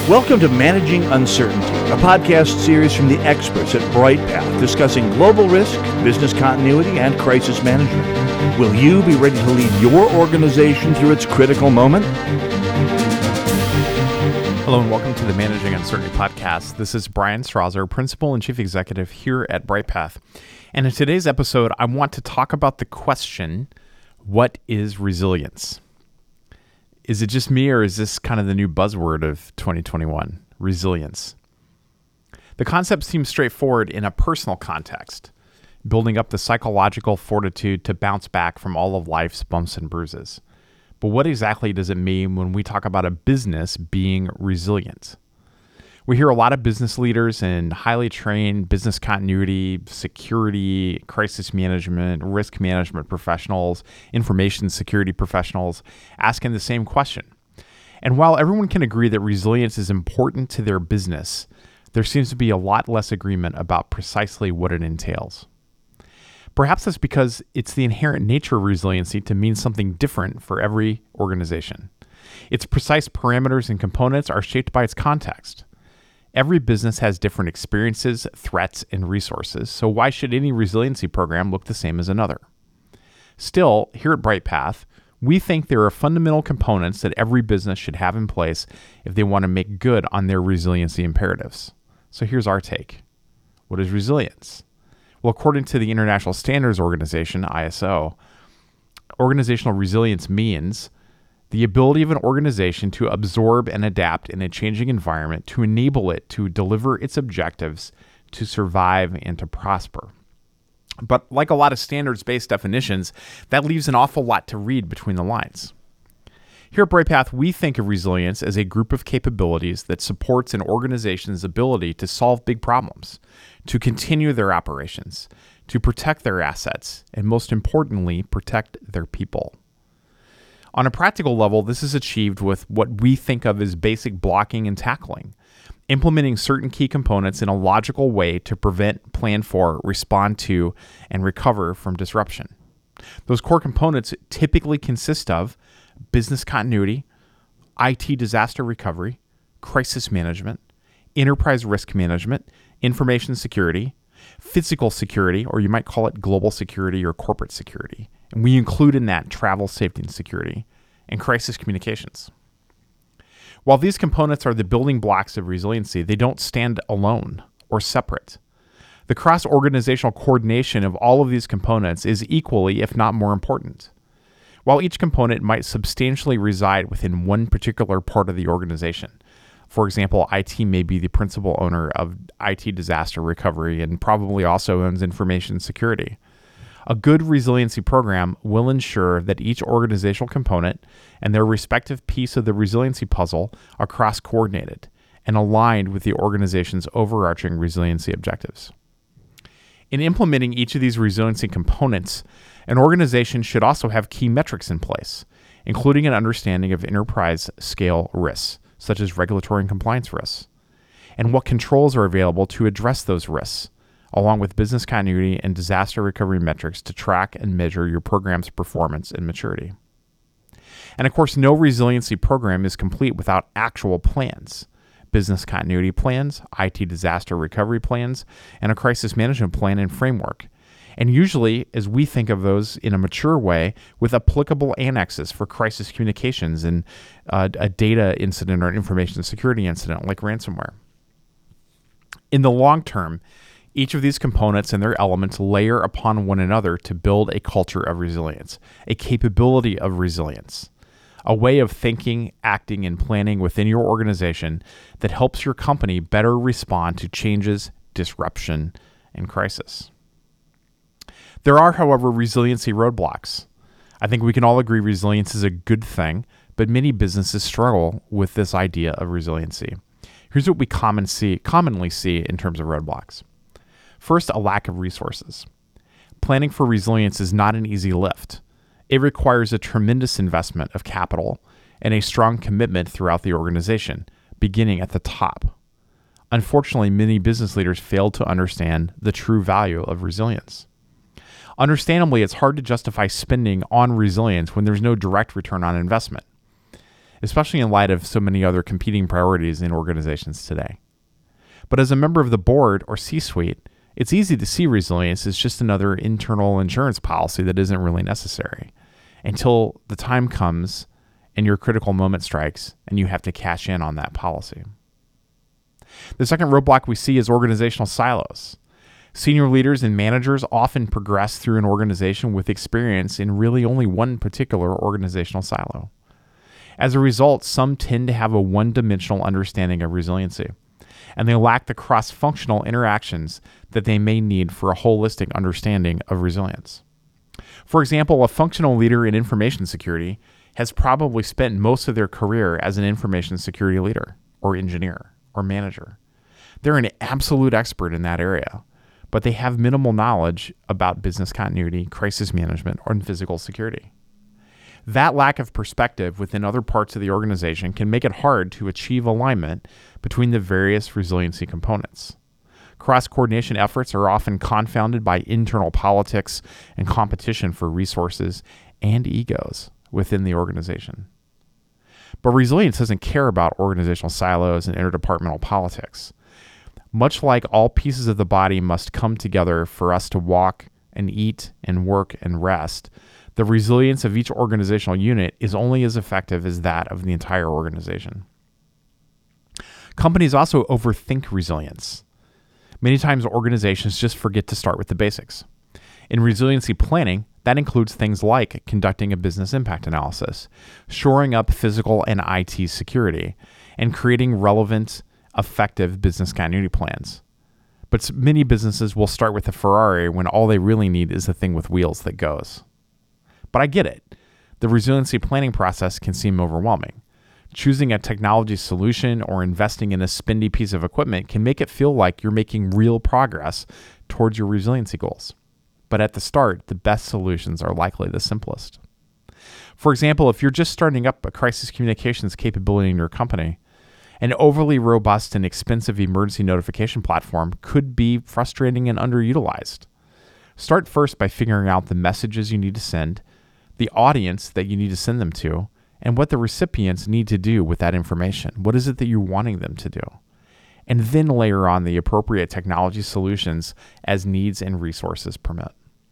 Welcome to Managing Uncertainty, a podcast series from the experts at BrightPath discussing global risk, business continuity, and crisis management. Will you be ready to lead your organization through its critical moment? Hello and welcome to the Managing Uncertainty podcast. This is Brian Strawser, Principal and Chief Executive here at BrightPath. And in today's episode, I want to talk about the question, what is resilience? Is it just me, or is this kind of the new buzzword of 2021, resilience? The concept seems straightforward in a personal context, building up the psychological fortitude to bounce back from all of life's bumps and bruises. But what exactly does it mean when we talk about a business being resilient? We hear a lot of business leaders and highly trained business continuity, security, crisis management, risk management professionals, information security professionals asking the same question. And while everyone can agree that resilience is important to their business, there seems to be a lot less agreement about precisely what it entails. Perhaps that's because it's the inherent nature of resiliency to mean something different for every organization. Its precise parameters and components are shaped by its context. Every business has different experiences, threats, and resources, so why should any resiliency program look the same as another? Still, here at BrightPath, we think there are fundamental components that every business should have in place if they want to make good on their resiliency imperatives. So here's our take. What is resilience? Well, according to the International Standards Organization, ISO, organizational resilience means the ability of an organization to absorb and adapt in a changing environment to enable it to deliver its objectives, to survive, and to prosper. But like a lot of standards-based definitions, that leaves an awful lot to read between the lines. Here at BrightPath, we think of resilience as a group of capabilities that supports an organization's ability to solve big problems, to continue their operations, to protect their assets, and most importantly, protect their people. On a practical level, this is achieved with what we think of as basic blocking and tackling, implementing certain key components in a logical way to prevent, plan for, respond to, and recover from disruption. Those core components typically consist of business continuity, IT disaster recovery, crisis management, enterprise risk management, information security, physical security, or you might call it global security or corporate security. And we include in that travel, safety, and security, and crisis communications. While these components are the building blocks of resiliency, they don't stand alone or separate. The cross-organizational coordination of all of these components is equally, if not more important. While each component might substantially reside within one particular part of the organization, for example, IT may be the principal owner of IT disaster recovery and probably also owns information security. A good resiliency program will ensure that each organizational component and their respective piece of the resiliency puzzle are cross-coordinated and aligned with the organization's overarching resiliency objectives. In implementing each of these resiliency components, an organization should also have key metrics in place, including an understanding of enterprise-scale risks, such as regulatory and compliance risks, and what controls are available to address those risks, along with business continuity and disaster recovery metrics to track and measure your program's performance and maturity. And of course, no resiliency program is complete without actual plans, business continuity plans, IT disaster recovery plans, and a crisis management plan and framework. And usually, as we think of those in a mature way, with applicable annexes for crisis communications and a data incident or an information security incident like ransomware. In the long term, each of these components and their elements layer upon one another to build a culture of resilience, a capability of resilience, a way of thinking, acting, and planning within your organization that helps your company better respond to changes, disruption, and crisis. There are, however, resiliency roadblocks. I think we can all agree resilience is a good thing, but many businesses struggle with this idea of resiliency. Here's what we commonly see in terms of roadblocks. First, a lack of resources. Planning for resilience is not an easy lift. It requires a tremendous investment of capital and a strong commitment throughout the organization, beginning at the top. Unfortunately, many business leaders fail to understand the true value of resilience. Understandably, it's hard to justify spending on resilience when there's no direct return on investment. especially in light of so many other competing priorities in organizations today. But as a member of the board or C-suite, it's easy to see resilience as just another internal insurance policy that isn't really necessary until the time comes and your critical moment strikes and you have to cash in on that policy. The second roadblock we see is organizational silos. Senior leaders and managers often progress through an organization with experience in really only one particular organizational silo. As a result, some tend to have a one-dimensional understanding of resiliency, and they lack the cross-functional interactions that they may need for a holistic understanding of resilience. For example, a functional leader in information security has probably spent most of their career as an information security leader or engineer or manager. They're an absolute expert in that area, but they have minimal knowledge about business continuity, crisis management, or physical security. That lack of perspective within other parts of the organization can make it hard to achieve alignment between the various resiliency components. Cross-coordination efforts are often confounded by internal politics and competition for resources and egos within the organization. But resilience doesn't care about organizational silos and interdepartmental politics. Much like all pieces of the body must come together for us to walk and eat and work and rest, the resilience of each organizational unit is only as effective as that of the entire organization. Companies also overthink resilience. Many times organizations just forget to start with the basics. In resiliency planning, that includes things like conducting a business impact analysis, shoring up physical and IT security, and creating relevant, effective business continuity plans. But many businesses will start with a Ferrari when all they really need is the thing with wheels that goes. But I get it. The resiliency planning process can seem overwhelming. Choosing a technology solution or investing in a spendy piece of equipment can make it feel like you're making real progress towards your resiliency goals. But at the start, the best solutions are likely the simplest. For example, if you're just starting up a crisis communications capability in your company, an overly robust and expensive emergency notification platform could be frustrating and underutilized. Start first by figuring out the messages you need to send, the audience that you need to send them to, and what the recipients need to do with that information. What is it that you're wanting them to do? And then layer on the appropriate technology solutions as needs and resources permit.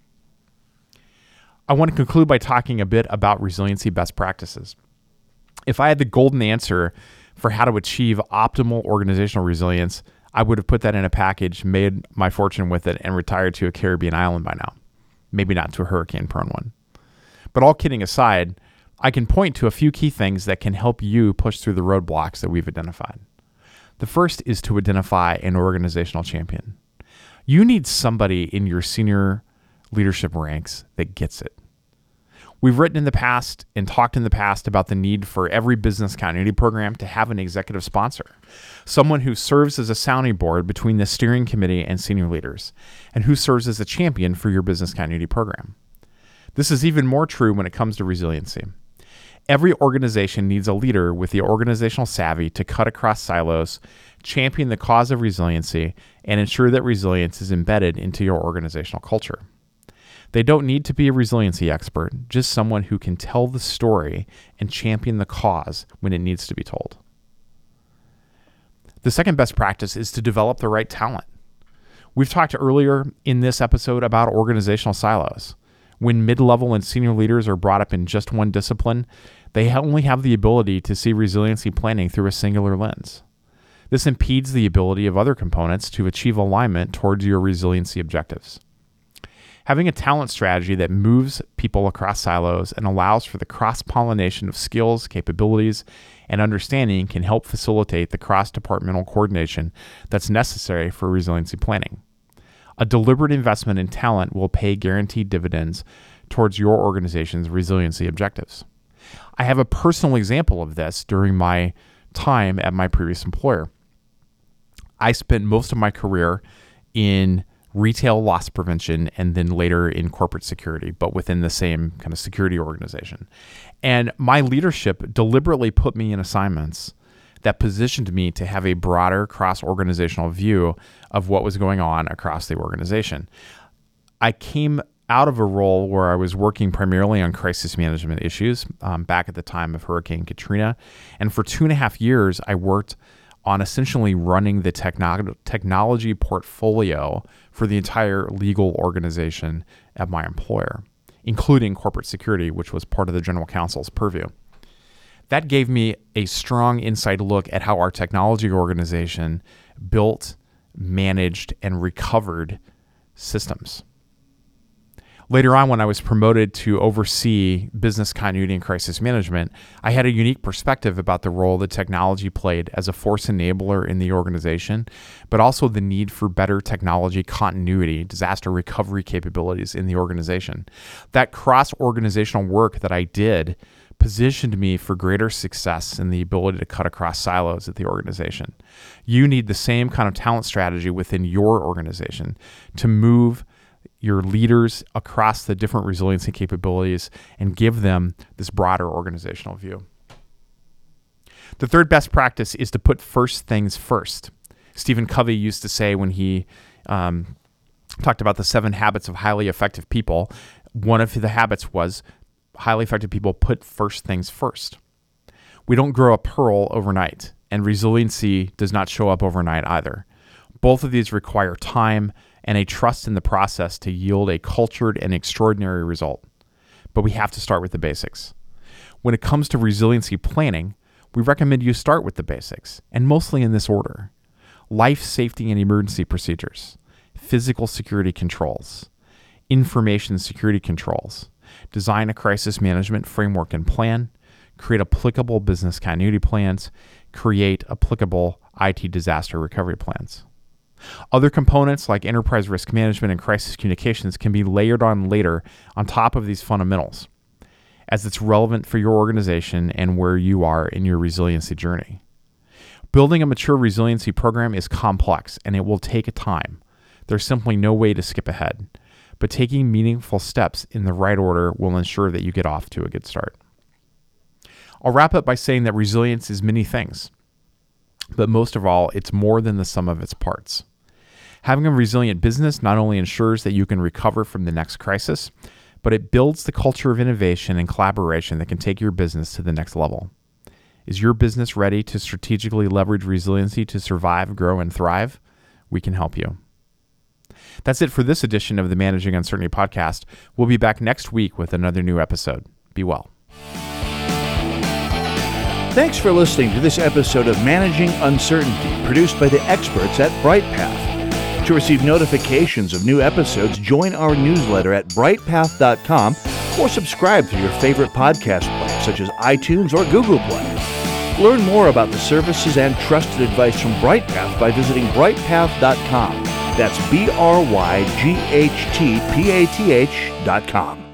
I want to conclude by talking a bit about resiliency best practices. If I had the golden answer for how to achieve optimal organizational resilience, I would have put that in a package, made my fortune with it, and retired to a Caribbean island by now. Maybe not to a hurricane-prone one. But all kidding aside, I can point to a few key things that can help you push through the roadblocks that we've identified. The first is to identify an organizational champion. You need somebody in your senior leadership ranks that gets it. We've written in the past and talked in the past about the need for every business continuity program to have an executive sponsor, someone who serves as a sounding board between the steering committee and senior leaders, and who serves as a champion for your business continuity program. This is even more true when it comes to resiliency. Every organization needs a leader with the organizational savvy to cut across silos, champion the cause of resiliency, and ensure that resilience is embedded into your organizational culture. They don't need to be a resiliency expert, just someone who can tell the story and champion the cause when it needs to be told. The second best practice is to develop the right talent. We've talked earlier in this episode about organizational silos. When mid-level and senior leaders are brought up in just one discipline, they only have the ability to see resiliency planning through a singular lens. This impedes the ability of other components to achieve alignment towards your resiliency objectives. Having a talent strategy that moves people across silos and allows for the cross-pollination of skills, capabilities, and understanding can help facilitate the cross-departmental coordination that's necessary for resiliency planning. A deliberate investment in talent will pay guaranteed dividends towards your organization's resiliency objectives. I have a personal example of this during my time at my previous employer. I spent most of my career in retail loss prevention and then later in corporate security, but within the same kind of security organization. And my leadership deliberately put me in assignments that positioned me to have a broader cross-organizational view of what was going on across the organization. I came out of a role where I was working primarily on crisis management issues back at the time of Hurricane Katrina. And for 2.5 years, I worked on essentially running the technology portfolio for the entire legal organization at my employer, including corporate security, which was part of the general counsel's purview. That gave me a strong inside look at how our technology organization built, managed, and recovered systems. Later on, when I was promoted to oversee business continuity and crisis management, I had a unique perspective about the role that technology played as a force enabler in the organization, but also the need for better technology continuity, disaster recovery capabilities in the organization. That cross-organizational work that I did positioned me for greater success in the ability to cut across silos at the organization. You need the same kind of talent strategy within your organization to move your leaders across the different resiliency capabilities and give them this broader organizational view. The third best practice is to put first things first. Stephen Covey used to say when he talked about the 7 habits of highly effective people, one of the habits was highly effective people put first things first. We don't grow a pearl overnight, and resiliency does not show up overnight either. Both of these require time and a trust in the process to yield a cultured and extraordinary result. But we have to start with the basics. When it comes to resiliency planning, we recommend you start with the basics, and mostly in this order: life safety and emergency procedures, physical security controls, information security controls, design a crisis management framework and plan, create applicable business continuity plans, create applicable IT disaster recovery plans. Other components like enterprise risk management and crisis communications can be layered on later on top of these fundamentals, as it's relevant for your organization and where you are in your resiliency journey. Building a mature resiliency program is complex and it will take time. There's simply no way to skip ahead, but taking meaningful steps in the right order will ensure that you get off to a good start. I'll wrap up by saying that resilience is many things, but most of all, it's more than the sum of its parts. Having a resilient business not only ensures that you can recover from the next crisis, but it builds the culture of innovation and collaboration that can take your business to the next level. Is your business ready to strategically leverage resiliency to survive, grow, and thrive? We can help you. That's it for this edition of the Managing Uncertainty podcast. We'll be back next week with another new episode. Be well. Thanks for listening to this episode of Managing Uncertainty, produced by the experts at BrightPath. To receive notifications of new episodes, join our newsletter at brightpath.com or subscribe through your favorite podcast player, such as iTunes or Google Play. Learn more about the services and trusted advice from BrightPath by visiting brightpath.com. That's BrightPath.com.